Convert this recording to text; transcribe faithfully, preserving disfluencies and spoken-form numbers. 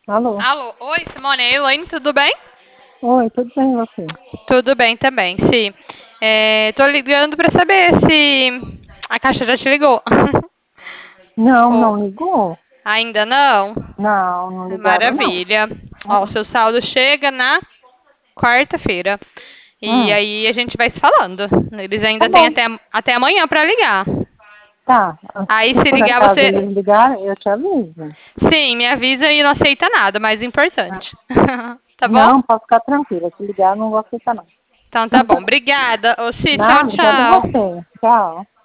Alô? Alô, oi Simone, é Elaine, tudo bem? Oi, tudo bem e você? Tudo bem também, sim. É, tô ligando pra saber se a Caixa já te ligou. Não, Ou não ligou? ainda não? Não, não ligaram, não. Maravilha. Ó, o Hum, seu saldo chega na quarta-feira. E hum, aí a gente vai se falando. Eles tá ainda têm bom, até, até amanhã pra ligar. tá. Aí Se se por ligar acaso você. eles ligarem, eu te aviso. Sim, me avisa e não aceita nada, mais Ah, importante. Tá bom? não, pode ficar tranquila. Se ligar, eu não vou aceitar, não. Então tá bom. Obrigada. Ô, Si, tchau, Nada, obrigada a tchau. você. Tchau.